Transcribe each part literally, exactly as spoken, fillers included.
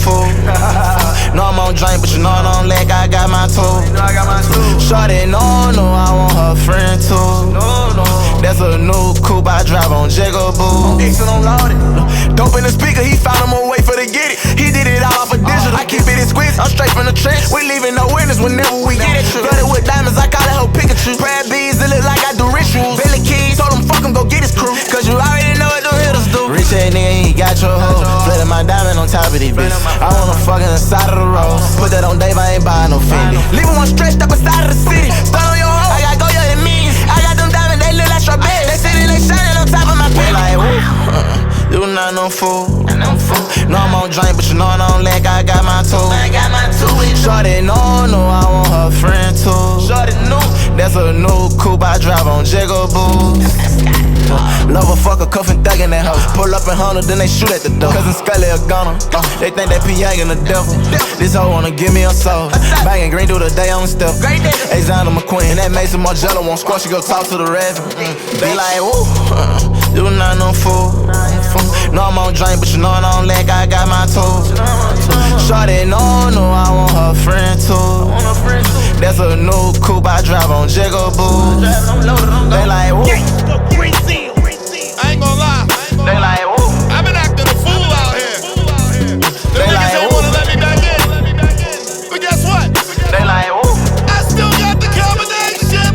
fool. No, I'm on drink, but you know I don't leg, I got my tool. Shorty, no, no, I want her friend too. That's a new coupe, I drive on Jigaboo. Dixon on loaded. Dope in the speaker, he found him a way for to get it. He did it all off of digital. I keep it exquisite, I'm straight from the trench. We leaving no witness whenever we get it. Got it with diamonds, I call it her Pikachu. Crab bees, it look like I do rituals. Billy Keys, told him fuck him, go get his crew. Cause you already know what them hitters do. Rich ass nigga, he got your hoe. Flooded my diamond on top of these bitches. I wanna fuck in the side of the road. Put that on Dave, I ain't buying no Fendi. Leaving one stretched up inside of the city. Stun on your hoe, I got go yeah in millions. I got them diamonds, they look like strawberries. They sitting, they shining on top of my pen. Like, woo, uh-uh, you not no fool. No, I'm on drink, but you know I don't leg, I got my tool. I got my tool. Shorty, no, no, I want her friend too. Shorty, no. That's a new coupe, I drive on Jigaboo. Love a fucker, cuffin' thug in that house. Pull up in Honda, then they shoot at the door. Cousin Scully a gunner. Uh, they think that P Yang and the devil. This hoe wanna give me a soul. Bangin' green through the day on step. Alexander McQueen, that Mason Margello won't squash, you go talk to the ref. Mm. They like, woo, uh, you not no fool. No, I'm on drink, but you know I don't leg, I got my tools. Shorty, no, no, I want her friend too. That's a new coupe, I drive on Jigaboo. They like, woo. I ain't gonna lie. They like, woo. I've been acting a fool out here. The They niggas like, ain't woo. wanna let me back in. But guess what? They like, woo. I still got the combination.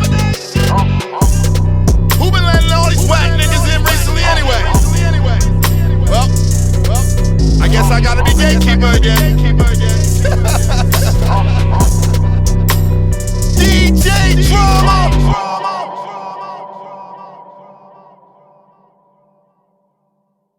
Who been letting all these whack niggas in recently anyway? Well, well, I guess I gotta be gatekeeper again.